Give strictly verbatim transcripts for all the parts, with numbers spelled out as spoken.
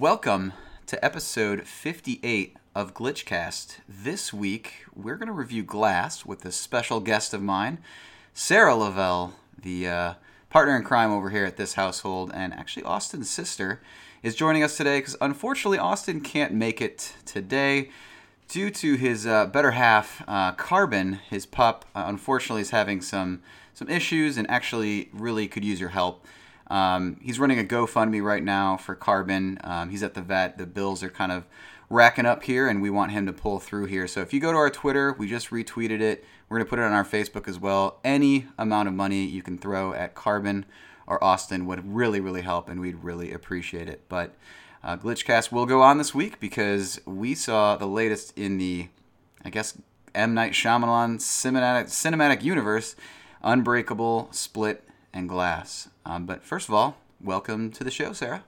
Welcome to episode fifty-eight of Glitchcast. This week, we're going to review Glass with a special guest of mine, Sarah Lavelle, the uh, partner in crime over here at this household, and actually Austin's sister, is joining us today because unfortunately Austin can't make it today due to his uh, better half, uh, Carbon, his pup. Uh, unfortunately, is having some some issues and actually really could use your help. Um, he's running a GoFundMe right now for Carbon. Um, he's at the vet. The bills are kind of racking up here, and we want him to pull through here. So if you go to our Twitter, we just retweeted it. We're going to put it on our Facebook as well. Any amount of money you can throw at Carbon or Austin would really, really help, and we'd really appreciate it. But uh, Glitchcast will go on this week because we saw the latest in the, I guess, M. Night Shyamalan cinematic, cinematic universe, Unbreakable, Split, and Glass. Um, but first of all, welcome to the show, Sarah.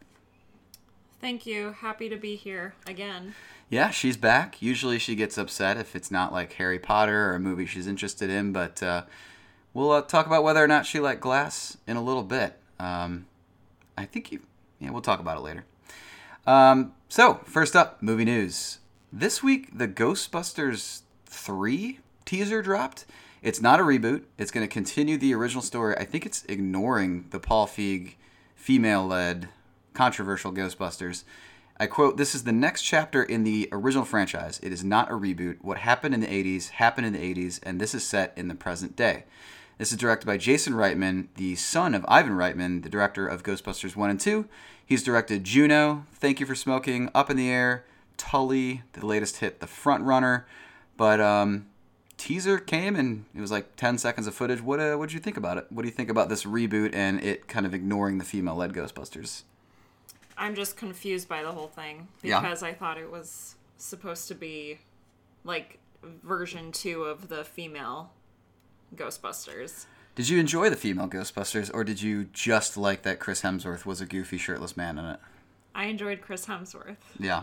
Thank you. Happy to be here again. Yeah, she's back. Usually she gets upset if it's not like Harry Potter or a movie she's interested in, but uh, we'll uh, talk about whether or not she liked Glass in a little bit. Um, I think you... Yeah, we'll talk about it later. Um, so, first up, movie news. This week, the Ghostbusters three teaser dropped. It's not a reboot. It's going to continue the original story. I think it's ignoring the Paul Feig female-led controversial Ghostbusters. I quote, "This is the next chapter in the original franchise. It is not a reboot. What happened in the eighties happened in the eighties, and this is set in the present day." This is directed by Jason Reitman, the son of Ivan Reitman, the director of Ghostbusters one and two. He's directed Juno, Thank You for Smoking, Up in the Air, Tully, the latest hit, The Front Runner. But, um... teaser came and it was like ten seconds of footage. What uh, what did you think about it? What do you think about this reboot and it kind of ignoring the female-led Ghostbusters? I'm just confused by the whole thing Yeah. because I thought it was supposed to be like version two of the female Ghostbusters. Did you enjoy the female Ghostbusters, or did you just like that Chris Hemsworth was a goofy shirtless man in it? I enjoyed Chris Hemsworth. Yeah.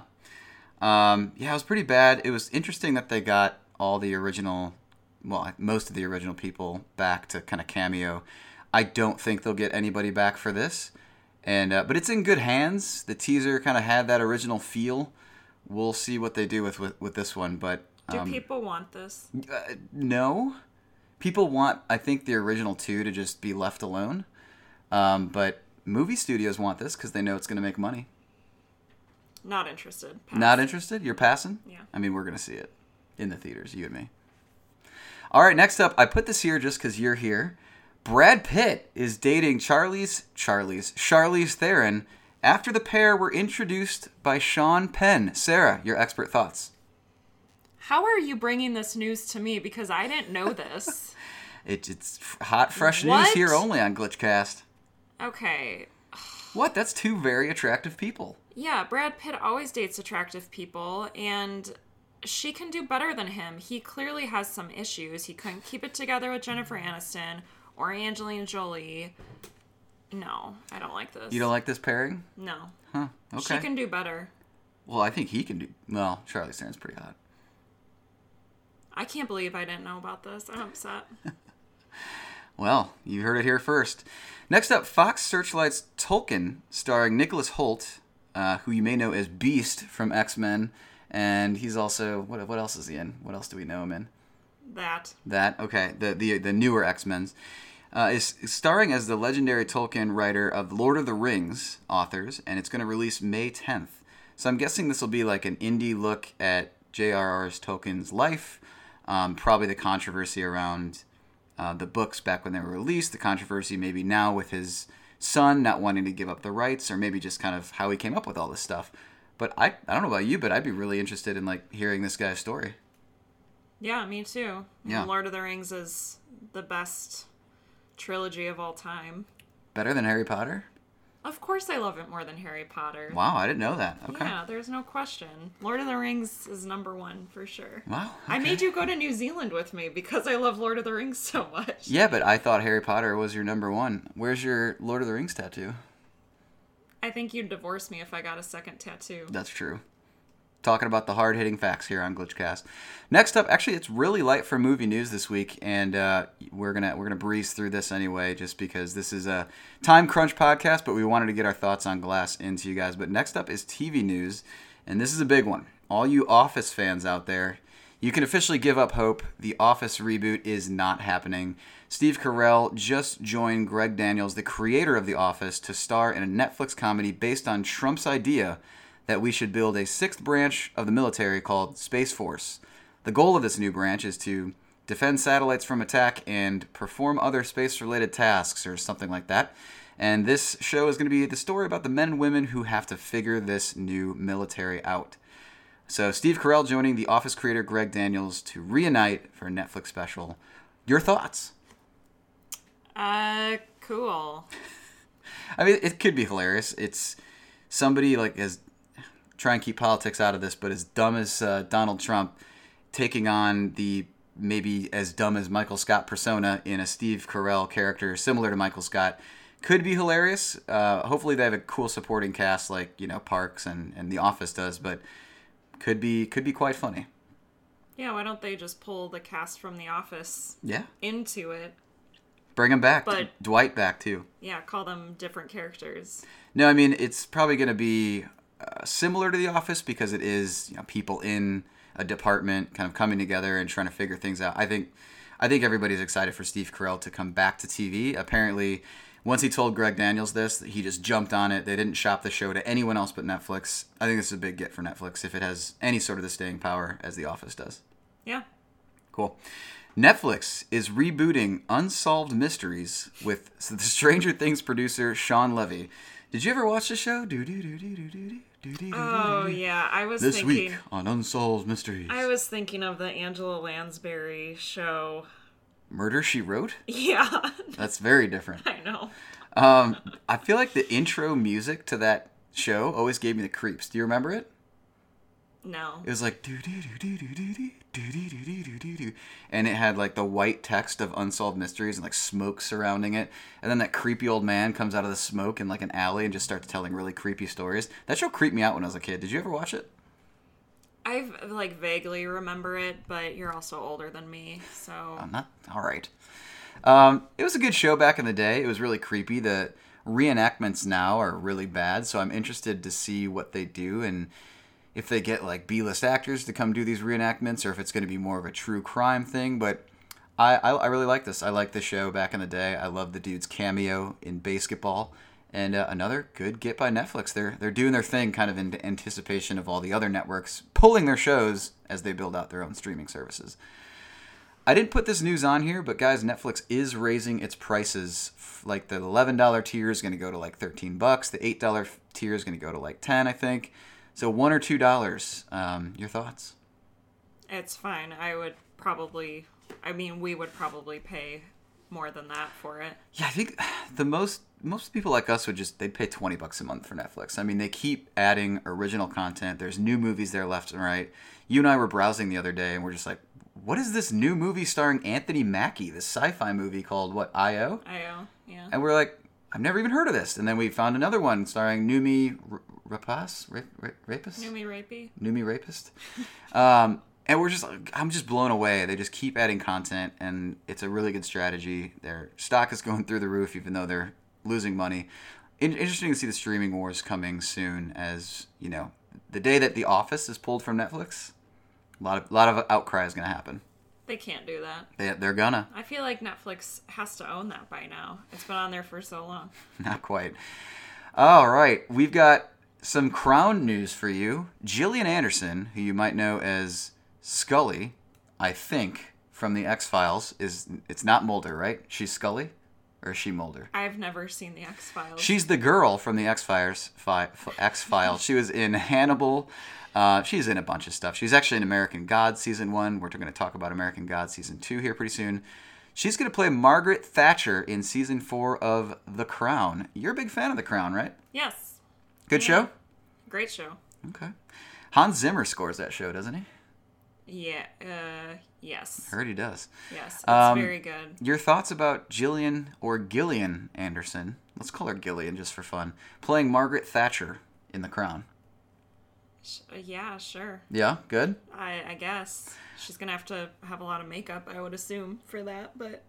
Um, yeah, it was pretty bad. It was interesting that they got all the original, well, most of the original people back to kind of cameo. I don't think they'll get anybody back for this, and uh, but it's in good hands. The teaser kind of had that original feel. We'll see what they do with with, with this one, but um, do people people want this? Uh, no, people want, I think, the original two to just be left alone. Um, but movie studios want this because they know it's going to make money. Not interested. Pass. Not interested? You're passing? Yeah. I mean, we're going to see it in the theaters, you and me. All right, next up, I put this here just because you're here. Brad Pitt is dating Charlize, Charlize, Charlize Theron after the pair were introduced by Sean Penn. Sarah, your expert thoughts. How are you bringing this news to me? Because I didn't know this. it, it's hot, fresh what? news here only on Glitchcast. Okay. What? That's two very attractive people. Yeah, Brad Pitt always dates attractive people, and she can do better than him. He clearly has some issues. He couldn't keep it together with Jennifer Aniston or Angelina Jolie. No, I don't like this. You don't like this pairing? No. Huh, okay. She can do better. Well, I think he can do... Well, Charlize Theron's pretty hot. I can't believe I didn't know about this. I'm upset. Well, you heard it here first. Next up, Fox Searchlight's Tolkien, starring Nicholas Hoult, uh, who you may know as Beast from X-Men. And he's also, what what else is he in? What else do we know him in? That. That, okay. The the, the newer X-Men's. Uh, is, is starring as the legendary Tolkien writer of Lord of the Rings authors, and it's going to release May tenth. So I'm guessing this will be like an indie look at J R R Tolkien's life. Um, probably the controversy around uh, the books back when they were released. The controversy maybe now with his son not wanting to give up the rights, or maybe just kind of how he came up with all this stuff. But I, I don't know about you, but I'd be really interested in like hearing this guy's story. Yeah, me too. Yeah. Lord of the Rings is the best trilogy of all time. Better than Harry Potter? Of course I love it more than Harry Potter. Wow, I didn't know that. Okay. Yeah, there's no question. Lord of the Rings is number one for sure. Wow. Okay. I made you go to New Zealand with me because I love Lord of the Rings so much. Yeah, but I thought Harry Potter was your number one. Where's your Lord of the Rings tattoo? I think you'd divorce me if I got a second tattoo. That's true. talking about the hard-hitting facts here on Glitchcast. Next up, actually, it's really light for movie news this week, and uh, we're gonna we're gonna breeze through this anyway, just because this is a time crunch podcast. But we wanted to get our thoughts on Glass into you guys. But next up is T V news, and this is a big one. All you Office fans out there, you can officially give up hope. The Office reboot is not happening. Steve Carell just joined Greg Daniels, the creator of The Office, to star in a Netflix comedy based on Trump's idea that we should build a sixth branch of the military called Space Force. The goal of this new branch is to defend satellites from attack and perform other space-related tasks or something like that. And this show is going to be the story about the men and women who have to figure this new military out. So Steve Carell joining The Office creator Greg Daniels to reunite for a Netflix special. Your thoughts? Uh, cool. I mean, it could be hilarious. It's somebody like as try and keep politics out of this, but as dumb as uh, Donald Trump taking on the maybe as dumb as Michael Scott persona in a Steve Carell character similar to Michael Scott could be hilarious. Uh, hopefully they have a cool supporting cast like, you know, Parks and, and The Office does, but could be could be quite funny. Yeah, why don't they just pull the cast from The Office Yeah. into it? Bring him back. But, Dwight back too. Yeah, call them different characters. No, I mean, it's probably going to be uh, similar to The Office because it is, you know, people in a department kind of coming together and trying to figure things out. I think I think everybody's excited for Steve Carell to come back to T V. Apparently, once he told Greg Daniels this, he just jumped on it. They didn't shop the show to anyone else but Netflix. I think this is a big get for Netflix if it has any sort of the staying power as The Office does. Yeah. Cool. Netflix is rebooting Unsolved Mysteries with the Stranger Things producer Sean Levy. Did you ever watch the show? Oh, yeah. I was this thinking... week on Unsolved Mysteries. I was thinking of the Angela Lansbury show. Murder, She Wrote? Yeah. That's very different. I know. Um, I feel like the intro music to that show always gave me the creeps. Do you remember it? No. It was like do do do do do do do do do do do do, and it had like the white text of Unsolved Mysteries and like smoke surrounding it, and then that creepy old man comes out of the smoke in like an alley and just starts telling really creepy stories. That show creeped me out when I was a kid. Did you ever watch it? I like vaguely remember it, but you're also older than me, so. I'm not all right. Um, it was a good show back in the day. It was really creepy. The reenactments now are really bad, so I'm interested to see what they do and if they get like B-list actors to come do these reenactments, or if it's going to be more of a true crime thing. But I, I, I really like this. I like the show back in the day. I love the dude's cameo in Basketball, and uh, another good get by Netflix. They're they're doing their thing, kind of in anticipation of all the other networks pulling their shows as they build out their own streaming services. I didn't put this news on here, but guys, Netflix is raising its prices. Like the eleven dollars tier is going to go to like thirteen bucks. The eight dollars tier is going to go to like ten, I think. So one or two dollars. Um, your thoughts? It's fine. I would probably, I mean, we would probably pay more than that for it. Yeah, I think the most most people like us would just they'd pay twenty bucks a month for Netflix. I mean, they keep adding original content. There's new movies there left and right. You and I were browsing the other day, and we're just like, what is this new movie starring Anthony Mackie? This sci-fi movie called what? I O. I O, yeah. And we're like, I've never even heard of this. And then we found another one starring Noomi Rapace, Ra- Ra- Rapist? Noomi Rapey. Noomi Rapist. um, and we're just, I'm just blown away. They just keep adding content, and it's a really good strategy. Their stock is going through the roof, even though they're losing money. In- interesting to see the streaming wars coming soon, as you know, the day that The Office is pulled from Netflix, a lot of, lot of outcry is going to happen. They can't do that. They, they're gonna. I feel like Netflix has to own that by now. It's been on there for so long. Not quite. All right, we've got some Crown news for you. Gillian Anderson, who you might know as Scully, I think, from the X-Files, is it's not Mulder, right? She's Scully? Or is she Mulder? I've never seen the X-Files. She's the girl from the X-Files. Fi, X-Files. She was in Hannibal. Uh, she's in a bunch of stuff. She's actually in American Gods Season one. We're going to talk about American Gods Season two here pretty soon. She's going to play Margaret Thatcher in Season four of The Crown. You're a big fan of The Crown, right? Yes. Good Yeah. show? Great show. Okay. Hans Zimmer scores that show, doesn't he? Yeah. Uh, yes. Heard he does. Yes. It's Um, very good. Your thoughts about Gillian or Gillian Anderson, let's call her Gillian just for fun, playing Margaret Thatcher in The Crown? Sh- yeah, sure. Yeah, good. I, I guess she's gonna have to have a lot of makeup, I would assume, for that. But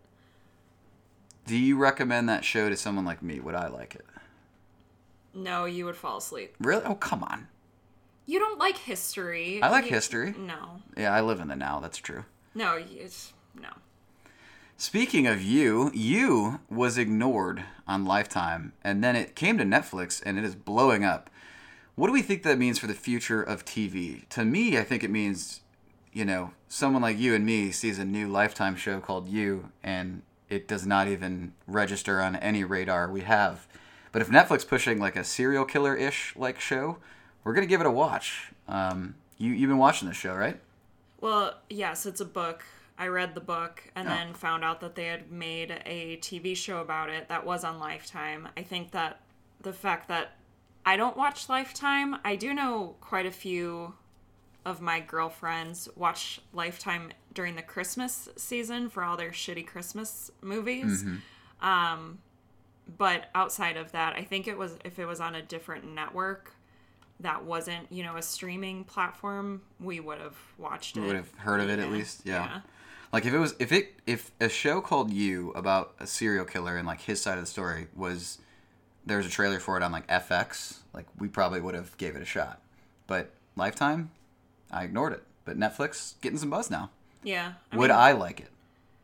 Do you recommend that show to someone like me? Would I like it? no, you would fall asleep. Really? Oh, come on. You don't like history. I like You- history. No, Yeah, I live in the now. That's true. no, it's no. Speaking of You, You was ignored on Lifetime, and then it came to Netflix, and it is blowing up. What do we think that means for the future of T V? To me, I think it means, you know, someone like you and me sees a new Lifetime show called You, and it does not even register on any radar we have. But if Netflix pushing like a serial killer-ish like show, we're going to give it a watch. Um, you, you've been watching this show, right? Well, yes, it's a book. I read the book and Oh. then found out that they had made a T V show about it that was on Lifetime. I think that the fact that I don't watch Lifetime, I do know quite a few of my girlfriends watch Lifetime during the Christmas season for all their shitty Christmas movies. Mm-hmm. Um, but outside of that, I think it was if it was on a different network that wasn't, you know, a streaming platform, we would have watched it. We would have heard of it at Yeah. least. Yeah. Yeah. Like if it was if it if a show called You about a serial killer and like his side of the story was there was a trailer for it on like F X, like we probably would have gave it a shot. But Lifetime, I ignored it. But Netflix getting some buzz now. Yeah. I Would mean, I like it?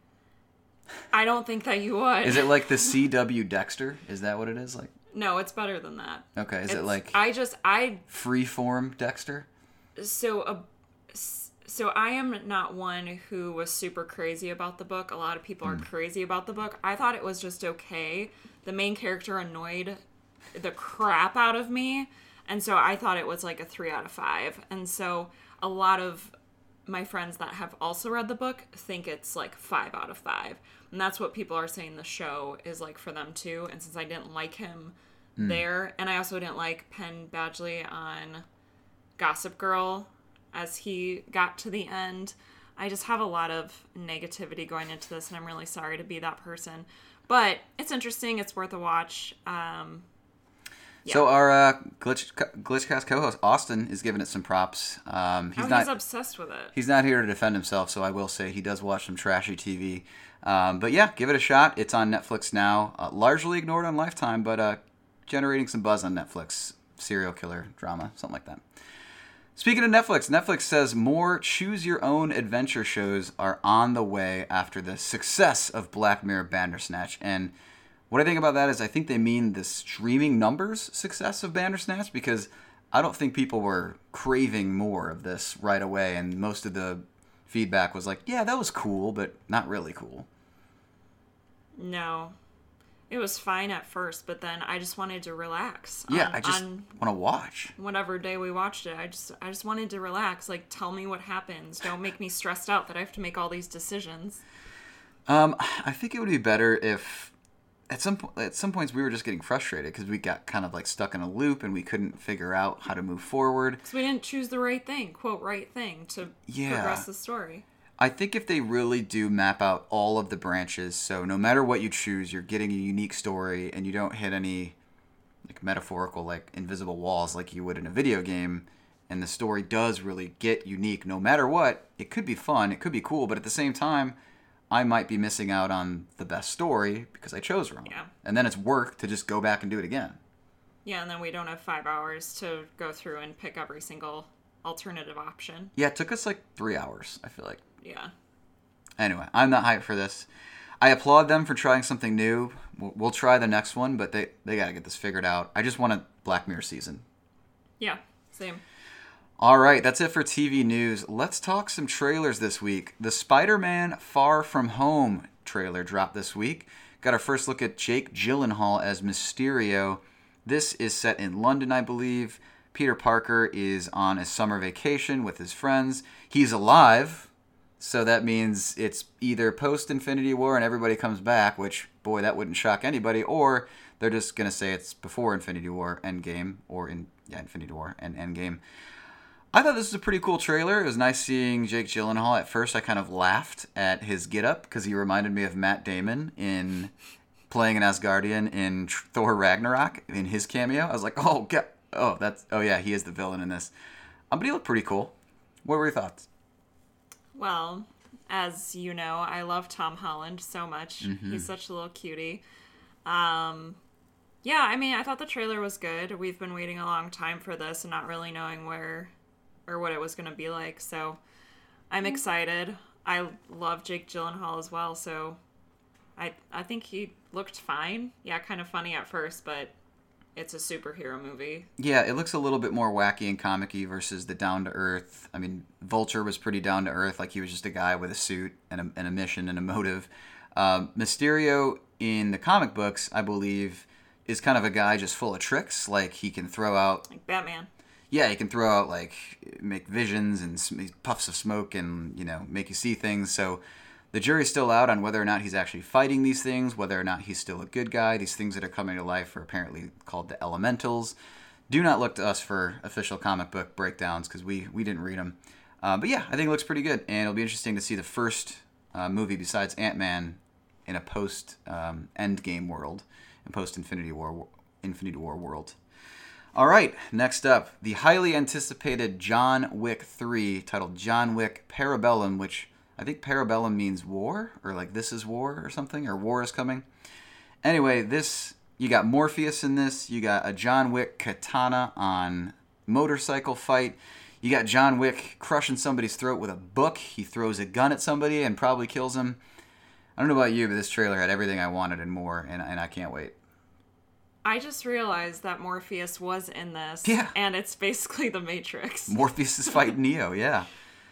I don't think that you would. Is it like the C W Dexter? Is that what it is? Like No, it's better than that. okay, is It's, it like I just I freeform Dexter? so a so I am not one who was super crazy about the book. A lot of people are crazy about the book. I thought it was just okay. The main character annoyed the crap out of me, and so I thought it was like a three out of five. And so a lot of my friends that have also read the book think it's like five out of five. And that's what people are saying the show is like for them too. And since I didn't like him there, and I also didn't like Penn Badgley on Gossip Girl as he got to the end, I just have a lot of negativity going into this, and I'm really sorry to be that person. But it's interesting. It's worth a watch. Um, yeah. So our uh, Glitch Glitchcast co-host Austin is giving it some props. Um, he's oh, not he's obsessed with it. He's not here to defend himself, so I will say he does watch some trashy T V. Um, but yeah, give it a shot. It's on Netflix now. Uh, largely ignored on Lifetime, but uh, generating some buzz on Netflix. Serial killer drama, something like that. Speaking of Netflix, Netflix says more choose-your-own adventure shows are on the way after the success of Black Mirror Bandersnatch. And what I think about that is I think they mean the streaming numbers success of Bandersnatch, because I don't think people were craving more of this right away, and most of the feedback was like, yeah, that was cool, but not really cool. No. It was fine at first, but then I just wanted to relax. Yeah, on, I just on want to watch. whatever day we watched it. I just I just wanted to relax. Like, tell me what happens. Don't make me stressed out that I have to make all these decisions. Um, I think it would be better if at some po- at some points we were just getting frustrated because we got kind of like stuck in a loop and we couldn't figure out how to move forward. Because we didn't choose the right thing, quote, right thing, to Yeah. progress the story. I think if they really do map out all of the branches, so no matter what you choose, you're getting a unique story and you don't hit any like metaphorical like invisible walls like you would in a video game, and the story does really get unique no matter what, it could be fun, it could be cool, but at the same time, I might be missing out on the best story because I chose wrong. Yeah. And then it's work to just go back and do it again. Yeah, and then we don't have five hours to go through and pick every single alternative option. Yeah, it took us like three hours, I feel like. Yeah. Anyway, I'm not hyped for this. I applaud them for trying something new. We'll, we'll try the next one, but they, they got to get this figured out. I just want a Black Mirror season. Yeah, same. All right, that's it for T V news. Let's talk some trailers this week. The Spider-Man Far From Home trailer dropped this week. Got our first look at Jake Gyllenhaal as Mysterio. This is set in London, I believe. Peter Parker is on a summer vacation with his friends. He's alive. So that means it's either post-Infinity War and everybody comes back, which, boy, that wouldn't shock anybody, or they're just going to say it's before Infinity War Endgame, or in yeah, Infinity War and Endgame. I thought this was a pretty cool trailer. It was nice seeing Jake Gyllenhaal. At first, I kind of laughed at his get-up because he reminded me of Matt Damon in playing an Asgardian in Thor Ragnarok in his cameo. I was like, oh, God. Oh, that's oh yeah, he is the villain in this. Um, but he looked pretty cool. What were your thoughts? Well, as you know, I love Tom Holland so much. Mm-hmm. He's such a little cutie. Um, yeah, I mean, I thought the trailer was good. We've been waiting a long time for this and not really knowing where or what it was going to be like. So I'm excited. I love Jake Gyllenhaal as well. So I I think he looked fine. Yeah, kind of funny at first, but it's a superhero movie. Yeah, it looks a little bit more wacky and comic-y versus the down-to-earth. I mean, Vulture was pretty down-to-earth, like he was just a guy with a suit and a, and a mission and a motive. Um, Mysterio in the comic books, I believe, is kind of a guy just full of tricks. Like, he can throw out... Like Batman. Yeah, he can throw out, like, make visions and sm- puffs of smoke and, you know, make you see things. So the jury's still out on whether or not he's actually fighting these things, whether or not he's still a good guy. These things that are coming to life are apparently called the Elementals. Do not look to us for official comic book breakdowns because we, we didn't read them. Uh, but yeah, I think it looks pretty good. And it'll be interesting to see the first uh, movie besides Ant-Man in a post-Endgame um, world and post-Infinity War, Infinity War world. All right, next up, the highly anticipated John Wick three, titled John Wick Parabellum, which I think Parabellum means war, or like this is war or something, or war is coming. Anyway, this, you got Morpheus in this, you got a John Wick katana on motorcycle fight, you got John Wick crushing somebody's throat with a book, he throws a gun at somebody and probably kills him. I don't know about you, but this trailer had everything I wanted and more, and, and I can't wait. I just realized that Morpheus was in this. Yeah. And it's basically the Matrix. Morpheus is fighting Neo, yeah.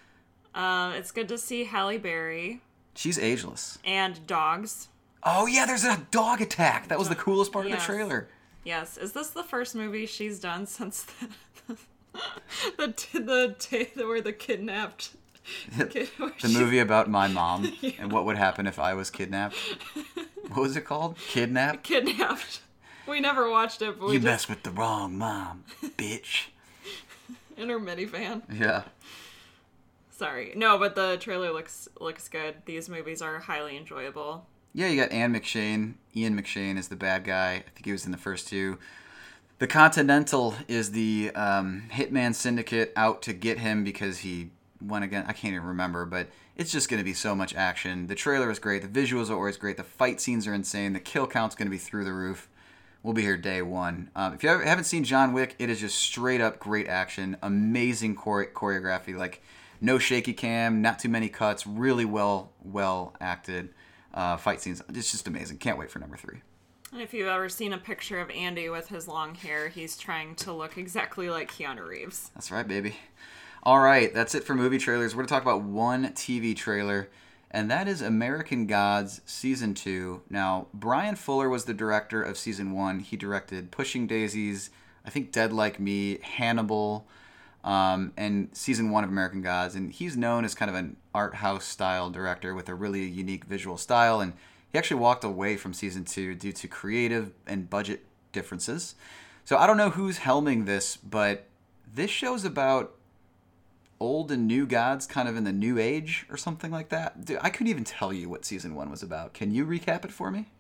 Um, it's good to see Halle Berry. She's ageless. And dogs. Oh, yeah, there's a dog attack. That was the coolest part Yes. of the trailer. Yes. Is this the first movie she's done since the the the, the, the where the kidnapped kid, where The she- movie about my mom and what would happen if I was kidnapped. What was it called? Kidnapped? kidnapped. We never watched it, but we You just messed with the wrong mom, bitch. in her minivan. Yeah. Sorry. No, but the trailer looks looks good. These movies are highly enjoyable. Yeah, you got Anne McShane. Ian McShane is the bad guy. I think he was in the first two. The Continental is the um, hitman syndicate out to get him because he won again. I can't even remember, but it's just going to be so much action. The trailer is great. The visuals are always great. The fight scenes are insane. The kill count's going to be through the roof. We'll be here day one. Um, if you haven't seen John Wick, it is just straight up great action. Amazing chore- choreography. Like, no shaky cam, not too many cuts. Really well, well acted uh, fight scenes. It's just amazing. Can't wait for number three. And if you've ever seen a picture of Andy with his long hair, he's trying to look exactly like Keanu Reeves. That's right, baby. All right, that's it for movie trailers. We're going to talk about one T V trailer, and that is American Gods Season two. Now, Brian Fuller was the director of Season one. He directed Pushing Daisies, I think Dead Like Me, Hannibal, um, and Season one of American Gods. And he's known as kind of an art house style director with a really unique visual style. And he actually walked away from Season two due to creative and budget differences. So I don't know who's helming this, but this show's about old and new gods kind of in the new age or something like that. Dude, I couldn't even tell you what Season one was about. Can you recap it for me?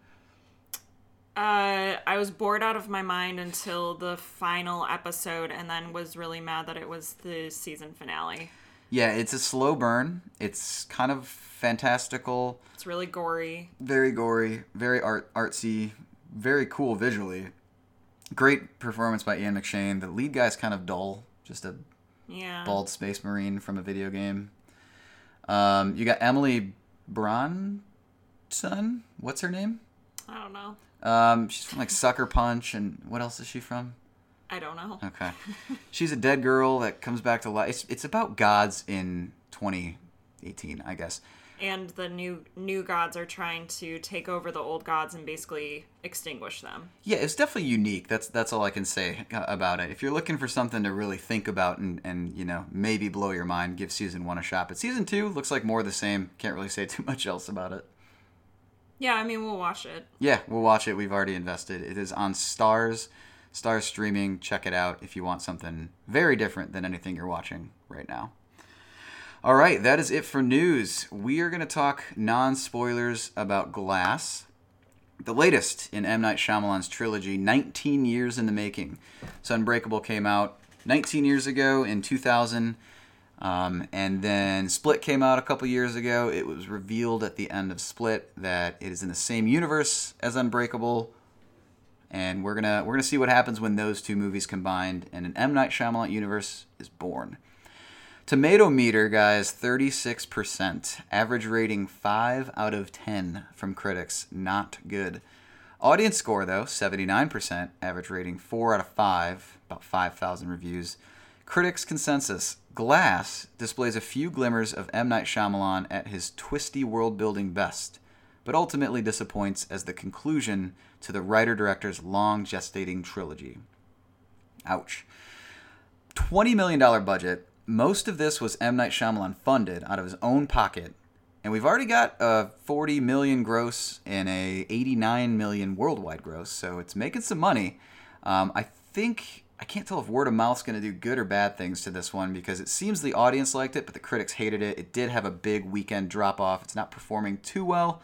Uh, I was bored out of my mind until the final episode and then was really mad that it was the season finale. Yeah, it's a slow burn. It's kind of fantastical. It's really gory. Very gory, very art artsy, very cool visually. Great performance by Ian McShane. The lead guy's kind of dull, just a Yeah. bald space marine from a video game. Um, you got Emily Bronson. What's her name? I don't know. Um, she's from like Sucker Punch, and what else is she from? I don't know. Okay, she's a dead girl that comes back to life. It's, it's about gods in twenty eighteen, I guess. And the new new gods are trying to take over the old gods and basically extinguish them. Yeah, it's definitely unique. That's that's all I can say about it. If you're looking for something to really think about and, and you know, maybe blow your mind, give Season one a shot. But Season two looks like more of the same. Can't really say too much else about it. Yeah, I mean, we'll watch it. Yeah, we'll watch it. We've already invested. It is on Stars, Stars Streaming. Check it out if you want something very different than anything you're watching right now. All right, that is it for news. We are going to talk non-spoilers about Glass, the latest in M. Night Shyamalan's trilogy, nineteen years in the making. So Unbreakable came out nineteen years ago in two thousand. Um, and then Split came out a couple years ago. It was revealed at the end of Split that it is in the same universe as Unbreakable. And we're gonna we're gonna see what happens when those two movies combined and an M. Night Shyamalan universe is born. Tomato meter, guys, thirty-six percent. Average rating five out of ten from critics. Not good. Audience score, though, seventy-nine percent. Average rating four out of five. About five thousand reviews. Critics' consensus. Glass displays a few glimmers of M. Night Shyamalan at his twisty world-building best, but ultimately disappoints as the conclusion to the writer-director's long-gestating trilogy. Ouch. twenty million dollars budget. Most of this was M. Night Shyamalan funded out of his own pocket, and we've already got a forty million dollars gross and a eighty-nine million dollars worldwide gross, so it's making some money. Um, I think, I can't tell if word of mouth's going to do good or bad things to this one, because it seems the audience liked it, but the critics hated it. It did have a big weekend drop-off. It's not performing too well.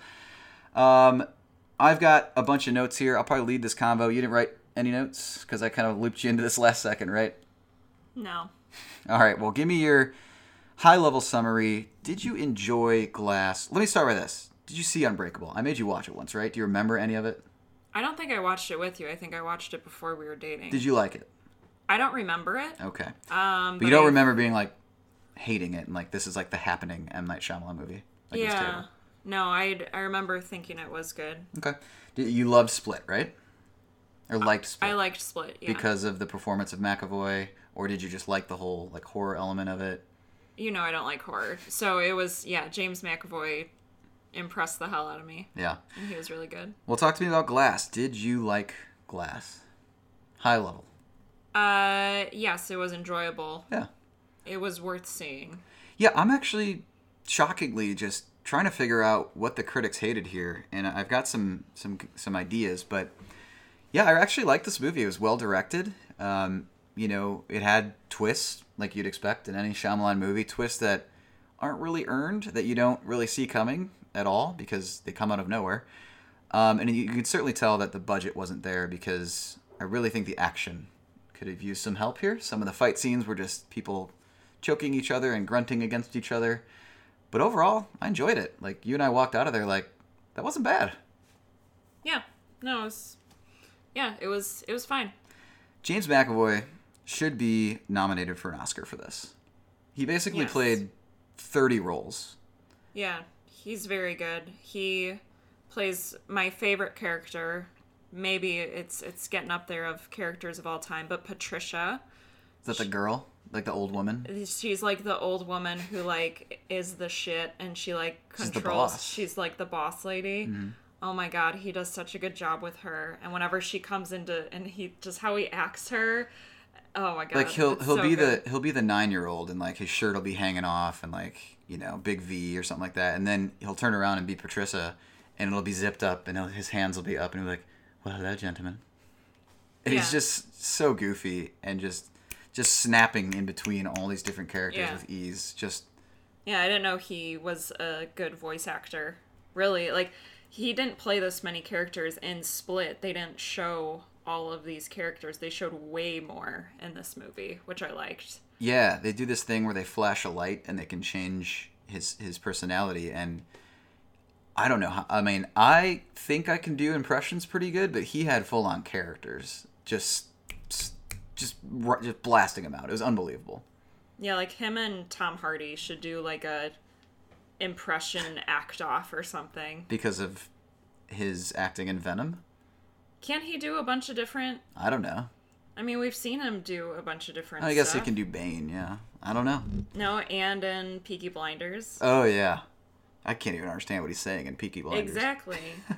Um, I've got a bunch of notes here. I'll probably lead this convo. You didn't write any notes, because I kind of looped you into this last second, right? No. All right, well, give me your high-level summary. Did you enjoy Glass? Let me start with this. Did you see Unbreakable? I made you watch it once, right? Do you remember any of it? I don't think I watched it with you. I think I watched it before we were dating. Did you like it? I don't remember it. Okay. Um, but, but you don't I, remember being, like, hating it and, like, this is, like, the happening M. Night Shyamalan movie? Like, it was yeah. terrible. No, I I remember thinking it was good. Okay. Did- You loved Split, right? Or liked Split? I liked Split, yeah. Because of the performance of McAvoy? Or did you just like the whole, like, horror element of it? You know I don't like horror. So it was, yeah, James McAvoy impressed the hell out of me. Yeah. And he was really good. Well, talk to me about Glass. Did you like Glass? High level. Uh, yes, it was enjoyable. Yeah. It was worth seeing. Yeah, I'm actually shockingly just trying to figure out what the critics hated here, and I've got some some some ideas. But yeah, I actually liked this movie. It was well directed. Um, you know, it had twists like you'd expect in any Shyamalan movie, twists that aren't really earned, that you don't really see coming at all because they come out of nowhere. Um, and you, you could certainly tell that the budget wasn't there, because I really think the action could have used some help here. Some of the fight scenes were just people choking each other and grunting against each other. But overall, I enjoyed it. Like, you and I walked out of there like, that wasn't bad. Yeah. No, it was... Yeah, it was, it was fine. James McAvoy should be nominated for an Oscar for this. He basically Yes. played thirty roles. Yeah, he's very good. He plays my favorite character. Maybe it's it's getting up there of characters of all time, but Patricia. Is that the girl? Like the old woman? She's like the old woman who like is the shit, and she like She's the controls. boss. She's like the boss lady. Mm-hmm. Oh my god, he does such a good job with her. And whenever she comes into, and he just how he acts her. Oh my god. Like he'll it's he'll so be good. the he'll be the nine year old, and like his shirt will be hanging off and like, you know, big V or something like that, and then he'll turn around and be Patricia, and it'll be zipped up, and he'll, his hands will be up, and he'll be like, "Well, hello, gentlemen." And he's Yeah. just so goofy and just just snapping in between all these different characters Yeah. with ease. Just Yeah, I didn't know he was a good voice actor. Really, like he didn't play this many characters in Split. They didn't show all of these characters. They showed way more in this movie, which I liked. yeah, they do this thing where they flash a light and they can change his his personality, and I don't know how, I mean, I think I can do impressions pretty good, but he had full on characters just just just blasting them out. It was unbelievable. Yeah, like him and Tom Hardy should do like a impression act off or something. Because of his acting in Venom? Can't he do a bunch of different? I don't know. I mean, we've seen him do a bunch of different I guess stuff. he can do Bane, yeah. I don't know. No, and in Peaky Blinders. Oh, yeah. I can't even understand what he's saying in Peaky Blinders. Exactly.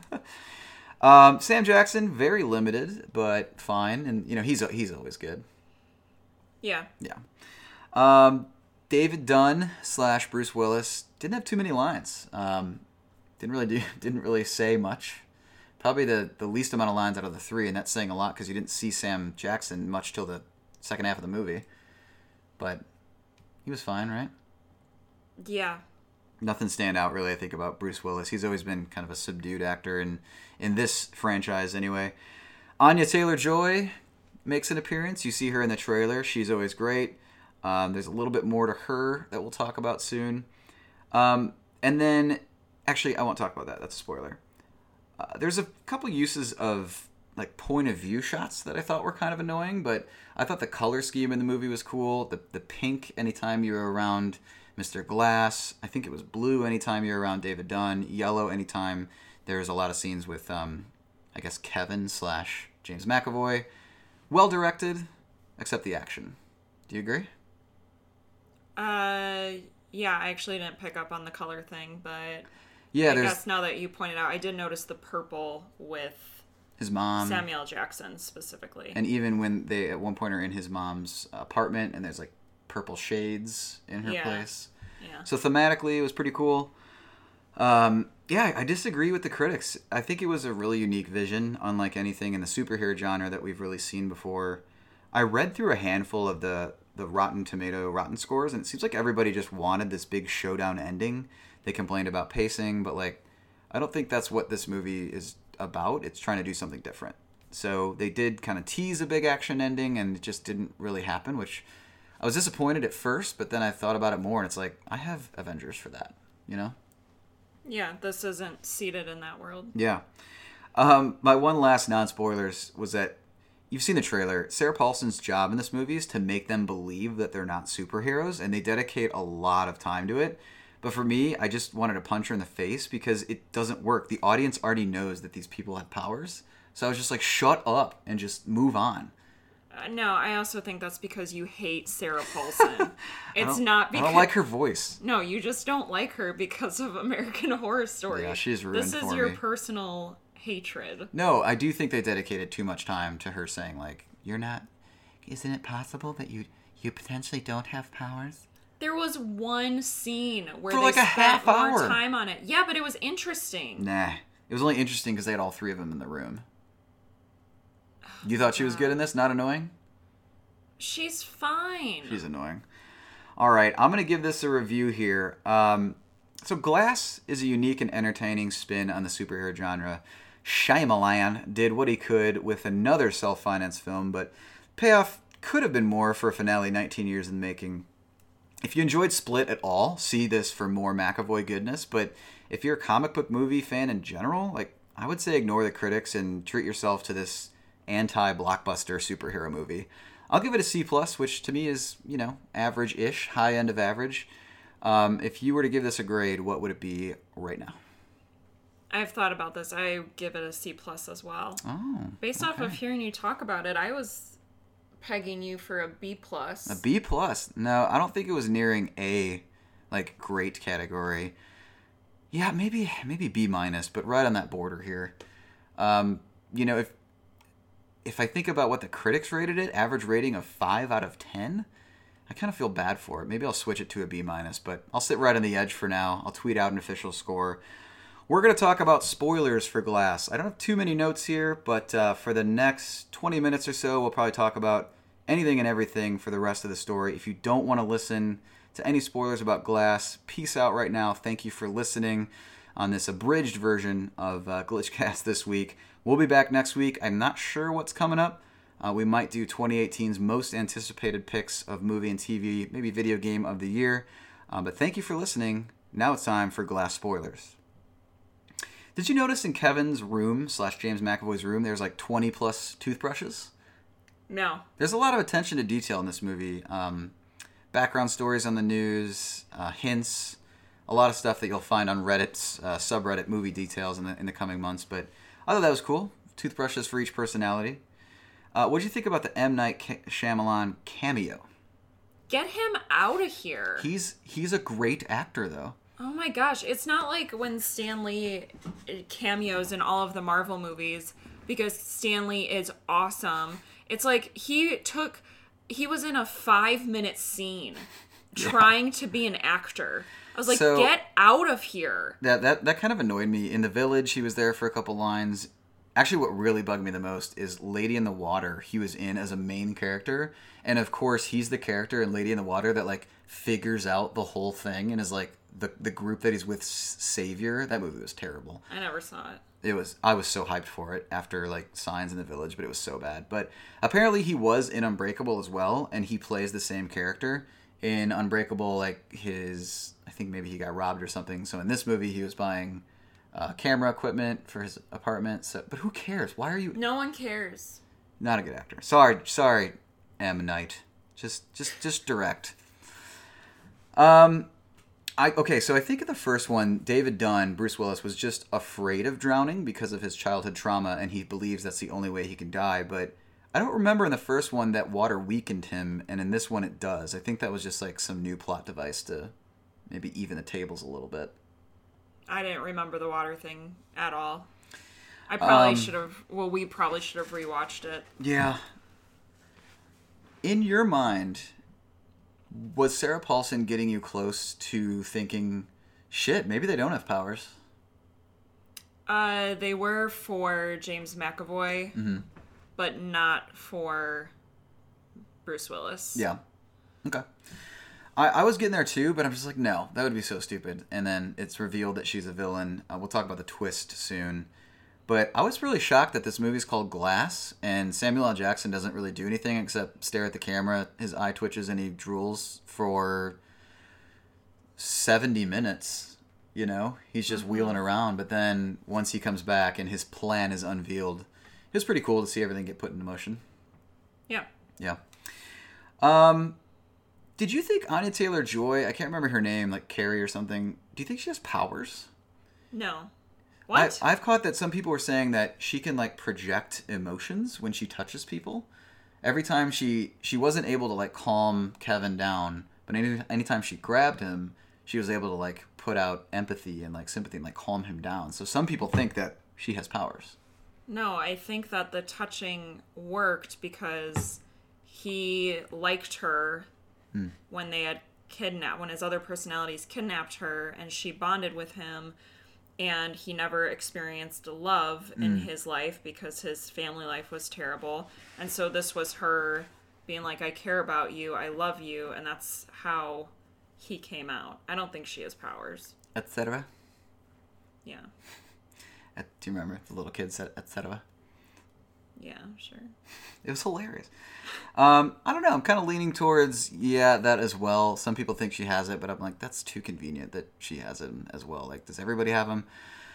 um, Sam Jackson, very limited, but fine. And, you know, he's he's always good. Yeah. Yeah. Um, David Dunn slash Bruce Willis didn't have too many lines. Um, didn't really do, didn't really say much. Probably the, the least amount of lines out of the three, and that's saying a lot because you didn't see Sam Jackson much till the second half of the movie. But he was fine, right? Yeah. Nothing stand out really, I think, about Bruce Willis. He's always been kind of a subdued actor in in this franchise anyway. Anya Taylor-Joy, makes an appearance. You see her in the trailer. She's always great. Um, there's a little bit more to her that we'll talk about soon. Um, and then, actually, I won't talk about that. That's a spoiler. Uh, there's a couple uses of like point of view shots that I thought were kind of annoying, but I thought the color scheme in the movie was cool. The the pink anytime you're around Mister Glass. I think it was blue anytime you're around David Dunn. Yellow anytime there's a lot of scenes with, um, I guess, Kevin slash James McAvoy. Well directed, except the action. Do you agree? Uh, yeah, I actually didn't pick up on the color thing, but yeah, I there's guess now that you pointed out, I did notice the purple with his mom, Samuel Jackson specifically. And even when they at one point are in his mom's apartment and there's like purple shades in her yeah. place. Yeah. So thematically, it was pretty cool. Um, yeah, I disagree with the critics. I think it was a really unique vision, unlike anything in the superhero genre that we've really seen before. I read through a handful of the, the Rotten Tomato Rotten scores, and it seems like everybody just wanted this big showdown ending. They complained about pacing, but like, I don't think that's what this movie is about. It's trying to do something different. So they did kind of tease a big action ending, and it just didn't really happen, which I was disappointed at first, but then I thought about it more, and it's like, I have Avengers for that, you know? Yeah, this isn't seated in that world. Yeah. Um, my one last non-spoilers was that you've seen the trailer. Sarah Paulson's job in this movie is to make them believe that they're not superheroes, and they dedicate a lot of time to it. But for me, I just wanted to punch her in the face because it doesn't work. The audience already knows that these people have powers. So I was just like, shut up and just move on. Uh, no, I also think that's because you hate Sarah Paulson. It's not because... I don't like her voice. No, you just don't like her because of American Horror Story. Yeah, she's ruined This is for your me. personal hatred. No, I do think they dedicated too much time to her saying, like, you're not... Isn't it possible that you you potentially don't have powers? There was one scene where For they like a spent half more hour. time on it. Yeah, but it was interesting. Nah. It was only interesting because they had all three of them in the room. You thought she was good in this? Not annoying? She's fine. She's annoying. All right, I'm going to give this a review here. Um, so Glass is a unique and entertaining spin on the superhero genre. Shyamalan did what he could with another self-financed film, but payoff could have been more for a finale nineteen years in the making. If you enjoyed Split at all, see this for more McAvoy goodness, but if you're a comic book movie fan in general, like I would say ignore the critics and treat yourself to this anti-blockbuster superhero movie. I'll give it a C plus, which to me is, you know, average-ish, high end of average. Um, if you were to give this a grade, what would it be right now? I've thought about this. I give it a C plus as well. Oh, Based okay. off of hearing you talk about it, I was pegging you for a B plus. A B plus? No, I don't think it was nearing A, like, great category. Yeah, maybe maybe B minus, but right on that border here. Um, you know, if if I think about what the critics rated it, average rating of five out of ten, I kind of feel bad for it. Maybe I'll switch it to a B minus, but I'll sit right on the edge for now. I'll tweet out an official score. We're going to talk about spoilers for Glass. I don't have too many notes here, but uh, for the next twenty minutes or so, we'll probably talk about anything and everything for the rest of the story. If you don't want to listen to any spoilers about Glass, peace out right now. Thank you for listening on this abridged version of uh, Glitchcast this week. We'll be back next week. I'm not sure what's coming up. Uh, we might do twenty eighteen's most anticipated picks of movie and T V, maybe video game of the year. Uh, but thank you for listening. Now it's time for Glass spoilers. Did you notice in Kevin's room slash James McAvoy's room, there's like twenty plus toothbrushes? No. There's a lot of attention to detail in this movie. Um, background stories on the news, uh, hints, a lot of stuff that you'll find on Reddit's uh, subreddit movie details in the in the coming months. But I thought that was cool. Toothbrushes for each personality. Uh, what do you think about the M. Night Shyamalan cameo? Get him out of here. He's he's a great actor, though. Oh my gosh. It's not like when Stan Lee cameos in all of the Marvel movies because Stan Lee is awesome. It's like he took... He was in a five-minute scene trying to be an actor. I was like, So- get out of here. That, that that kind of annoyed me. In The Village, he was there for a couple lines. Actually, what really bugged me the most is Lady in the Water. He was in as a main character. And of course, he's the character in Lady in the Water that, like, figures out the whole thing and is like, the the group that he's with, Savior. That movie was terrible. I never saw it. It was I was so hyped for it after like Signs in the Village, but it was so bad. But apparently he was in Unbreakable as well, and he plays the same character in Unbreakable. Like his, I think maybe he got robbed or something. So in this movie, he was buying uh, camera equipment for his apartment. So, but who cares? Why are you? No one cares. Not a good actor. Sorry, sorry, M. Night. Just, just, just direct. Um. I, okay, so I think in the first one, David Dunn, Bruce Willis, was just afraid of drowning because of his childhood trauma, and he believes that's the only way he can die. But I don't remember in the first one that water weakened him, and in this one it does. I think that was just like some new plot device to maybe even the tables a little bit. I didn't remember the water thing at all. I probably Um, should have, well, we probably should have rewatched it. Yeah. In your mind, was Sarah Paulson getting you close to thinking, shit, maybe they don't have powers? Uh, they were for James McAvoy, Mm-hmm. but not for Bruce Willis. Yeah. Okay. I, I was getting there too, but I'm just like, no, that would be so stupid. And then it's revealed that she's a villain. Uh, we'll talk about the twist soon. But I was really shocked that this movie's called Glass, and Samuel L. Jackson doesn't really do anything except stare at the camera. His eye twitches and he drools for seventy minutes, you know? He's just mm-hmm. wheeling around, but then once he comes back and his plan is unveiled, it was pretty cool to see everything get put into motion. Yeah. Yeah. Um, did you think Anya Taylor-Joy, I can't remember her name, like Carrie or something, do you think she has powers? No. What? I, I've caught that some people were saying that she can like project emotions when she touches people. Every time she she wasn't able to like calm Kevin down, but any anytime she grabbed him, she was able to like put out empathy and like sympathy and like calm him down. So some people think that she has powers. No, I think that the touching worked because he liked her hmm. when they had kidnapped, when his other personalities kidnapped her, and she bonded with him. And he never experienced love in mm. his life because his family life was terrible. And so this was her being like, I care about you, I love you, and that's how he came out. I don't think she has powers. Et cetera? Yeah. Do you remember the little kid said et cetera? Yeah, sure. It was hilarious. Um, I don't know. I'm kind of leaning towards, yeah, that as well. Some people think she has it, but I'm like, that's too convenient that she has it as well. Like, does everybody have them?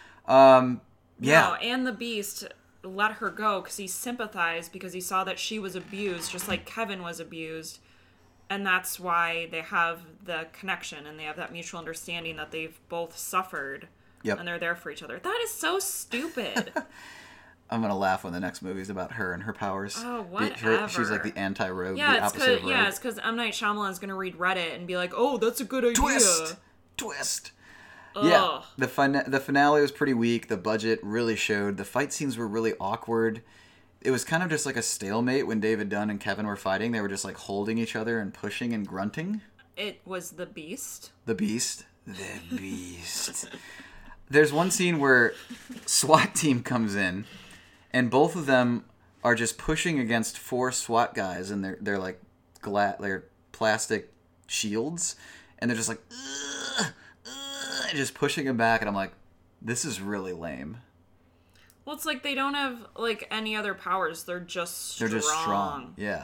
Um, yeah. No, and the Beast let her go because he sympathized because he saw that she was abused, just like Kevin was abused. And that's why they have the connection and they have that mutual understanding that they've both suffered. Yep. And they're there for each other. That is so stupid. I'm going to laugh when the next movie's about her and her powers. Oh, whatever. Her, she's like the anti-rogue, yeah, the opposite of rogue. Yeah, it's because M. Night Shyamalan's going to read Reddit and be like, oh, that's a good idea. Twist! Twist! Ugh. Yeah, the, fin- the finale was pretty weak. The budget really showed. The fight scenes were really awkward. It was kind of just like a stalemate when David Dunn and Kevin were fighting. They were just like holding each other and pushing and grunting. It was the Beast. The Beast. The Beast. There's one scene where SWAT team comes in, and both of them are just pushing against four SWAT guys, and they're they're like gla- they're plastic shields, and they're just like ugh, ugh, just pushing them back, and I'm like, this is really lame. Well, it's like they don't have like any other powers; they're just strong. They're just strong. Yeah.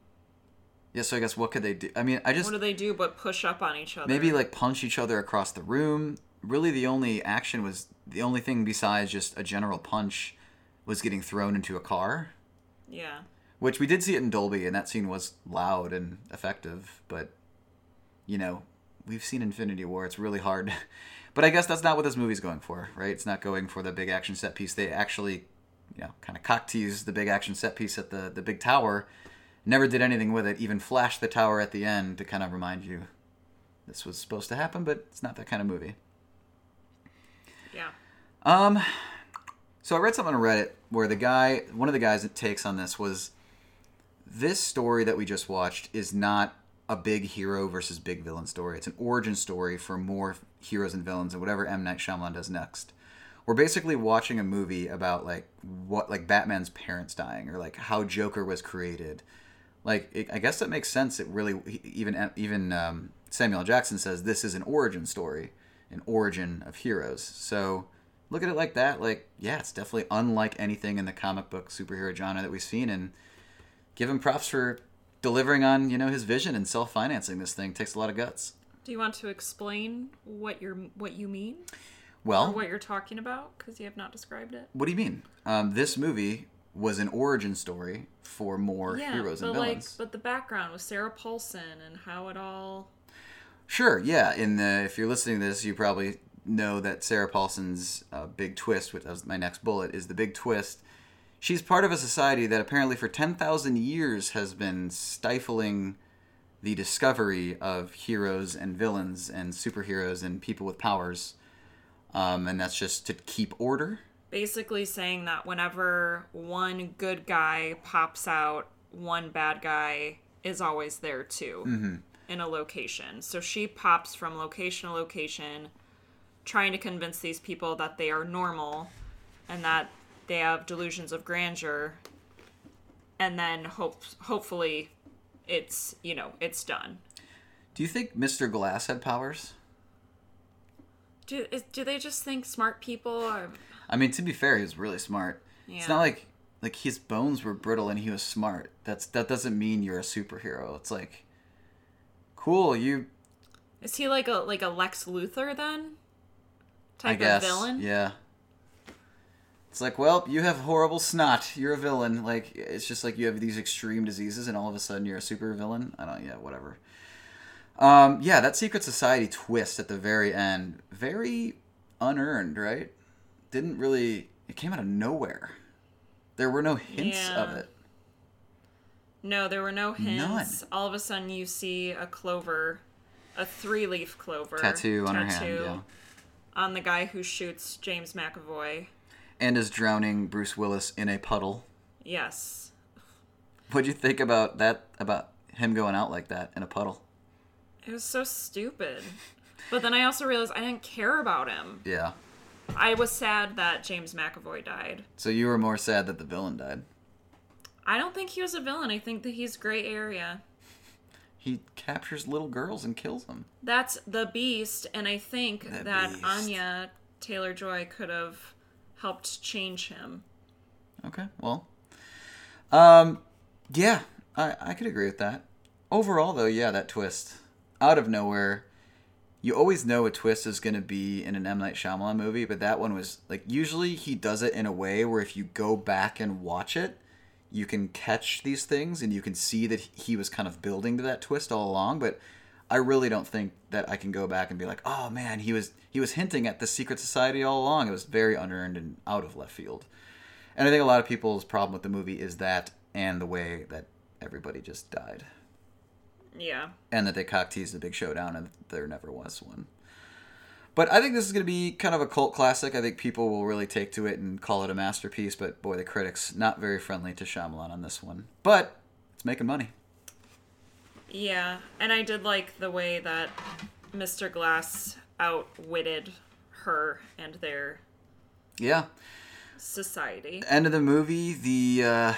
Yeah. So I guess what could they do? I mean, I just what do they do but push up on each other? Maybe like punch each other across the room. Really, the only action was the only thing besides just a general punch was getting thrown into a car. Yeah. Which we did see it in Dolby, and that scene was loud and effective. But, you know, we've seen Infinity War. It's really hard. But I guess that's not what this movie's going for, right? It's not going for the big action set piece. They actually, you know, kind of cock teased the big action set piece at the, the big tower. Never did anything with it. Even flashed the tower at the end to kind of remind you this was supposed to happen, but it's not that kind of movie. Yeah. Um, so I read something on Reddit where the guy, one of the guys' takes on this was, this story that we just watched is not a big hero versus big villain story. It's an origin story for more heroes and villains and whatever M. Night Shyamalan does next. We're basically watching a movie about like what, like Batman's parents dying or like how Joker was created. Like, it, I guess that makes sense. It really, even even um, Samuel L. Jackson says this is an origin story. an origin of heroes. So look at it like that. Like, yeah, it's definitely unlike anything in the comic book superhero genre that we've seen, and give him props for delivering on, you know, his vision and self-financing this thing. It takes a lot of guts. Do you want to explain what you're what you mean? Well, or what you're talking about, because you have not described it. What do you mean? Um, this movie was an origin story for more yeah, heroes and but villains. Like, but the background was Sarah Paulson and how it all. Sure, yeah. In the if you're listening to this, you probably know that Sarah Paulson's uh, big twist, which was my next bullet, is the big twist. She's part of a society that apparently for ten thousand years has been stifling the discovery of heroes and villains and superheroes and people with powers. Um, and that's just to keep order. Basically saying that whenever one good guy pops out, one bad guy is always there too, mm-hmm. in a location. So she pops from location to location, trying to convince these people that they are normal and that they have delusions of grandeur. And then hope, hopefully it's, you know, it's done. Do you think Mister Glass had powers? Do, is, do they just think smart people are... I mean, to be fair, he was really smart. Yeah. It's not like like his bones were brittle and he was smart. That's That doesn't mean you're a superhero. It's like, cool, you... Is he like a like a Lex Luthor then? Type I guess, of villain? Yeah. It's like, well, you have horrible snot. You're a villain. Like, it's just like you have these extreme diseases and all of a sudden you're a super villain. I don't, yeah, whatever. Um, yeah, that secret society twist at the very end, very unearned, right? Didn't really, it came out of nowhere. There were no hints yeah. of it. No, there were no hints. None. All of a sudden you see a clover, a three-leaf clover. Tattoo on tattoo her hand, yeah. On the guy who shoots James McAvoy. And is drowning Bruce Willis in a puddle. Yes. What'd you think about that, about him going out like that in a puddle? It was so stupid. But then I also realized I didn't care about him. Yeah. I was sad that James McAvoy died. So you were more sad that the villain died? I don't think he was a villain. I think that he's gray area. He captures little girls and kills them. That's the Beast, and I think the that Beast. Anya Taylor-Joy could have helped change him. Okay, well. Um, yeah, I, I could agree with that. Overall, though, yeah, that twist. Out of nowhere, you always know a twist is going to be in an M. Night Shyamalan movie, but that one was, like, usually he does it in a way where if you go back and watch it, you can catch these things and you can see that he was kind of building to that twist all along, but I really don't think that I can go back and be like, oh man, he was he was hinting at the secret society all along. It was very unearned and out of left field. And I think a lot of people's problem with the movie is that and the way that everybody just died. Yeah. And that they cock teased the big showdown and there never was one. But I think this is going to be kind of a cult classic. I think people will really take to it and call it a masterpiece. But boy, the critics, not very friendly to Shyamalan on this one. But it's making money. Yeah, and I did like the way that Mister Glass outwitted her and their yeah society. End of the movie, the uh,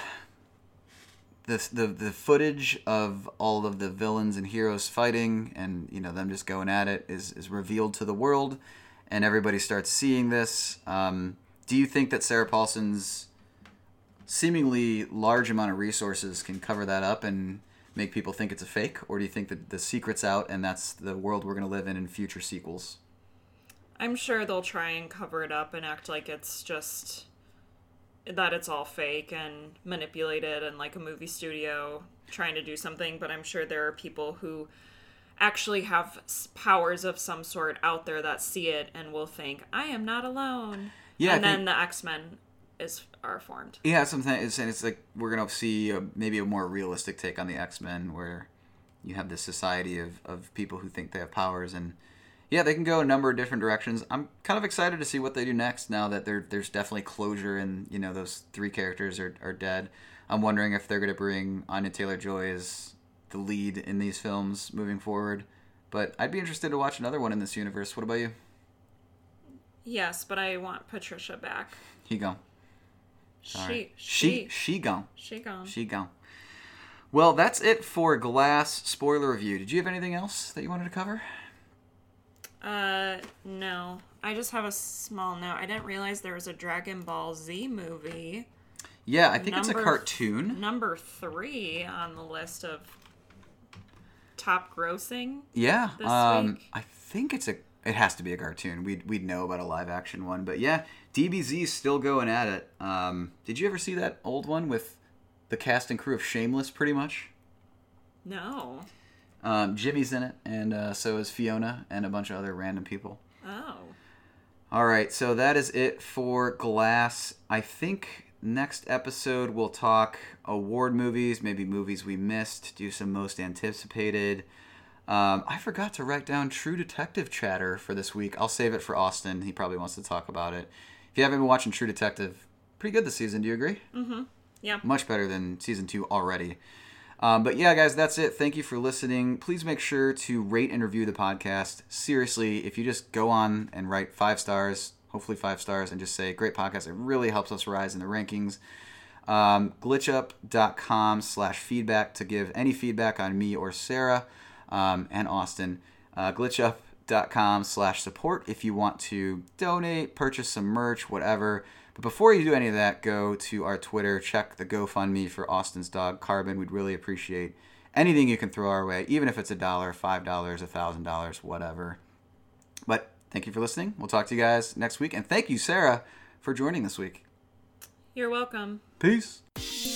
the the the footage of all of the villains and heroes fighting, and you know them just going at it, is is revealed to the world, and everybody starts seeing this. Um, do you think that Sarah Paulson's seemingly large amount of resources can cover that up and make people think it's a fake, or do you think that the secret's out and that's the world we're going to live in in future sequels? I'm sure they'll try and cover it up and act like it's just that it's all fake and manipulated and like a movie studio trying to do something, but I'm sure there are people who actually have powers of some sort out there that see it and will think, I am not alone. Yeah, and I then think... the X-Men is are formed. Yeah, something it's, and it's like we're gonna see a, maybe a more realistic take on the X-Men, where you have this society of, of people who think they have powers, and yeah, they can go a number of different directions. I'm kind of excited to see what they do next. Now that there there's definitely closure, and you know those three characters are are dead. I'm wondering if they're gonna bring Anya Taylor-Joy as the lead in these films moving forward. But I'd be interested to watch another one in this universe. What about you? Yes, but I want Patricia back. He gone. She, she, she, she gone. She gone. She gone. Well, that's it for Glass spoiler review. Did you have anything else that you wanted to cover? Uh, no. I just have a small note. I didn't realize there was a Dragon Ball Z movie. Yeah, I think number, it's a cartoon. Number three on the list of top grossing. Yeah, this um, week. I think it's a. It has to be a cartoon. We'd we'd know about a live action one, but yeah, D B Z's still going at it. Um, did you ever see that old one with the cast and crew of Shameless? Pretty much. No. Um, Jimmy's in it, and uh, so is Fiona and a bunch of other random people. Oh. All right, so that is it for Glass. I think next episode we'll talk award movies, maybe movies we missed, do some most anticipated. Um, I forgot to write down True Detective chatter for this week. I'll save it for Austin. He probably wants to talk about it. If you haven't been watching True Detective, pretty good this season. Do you agree? Mm-hmm. Yeah. Much better than season two already. Um, but yeah, guys, that's it. Thank you for listening. Please make sure to rate and review the podcast. Seriously, if you just go on and write five stars, hopefully five stars, and just say, great podcast, it really helps us rise in the rankings. Um, glitchup.com slash feedback to give any feedback on me or Sarah um, and Austin. Uh, glitchup.com slash support if you want to donate, purchase some merch, whatever. But before you do any of that, go to our Twitter, check the GoFundMe for Austin's dog, Carbon. We'd really appreciate anything you can throw our way, even if it's a dollar, five dollars, a thousand dollars, whatever. But thank you for listening. We'll talk to you guys next week. And thank you, Sarah, for joining this week. You're welcome. Peace.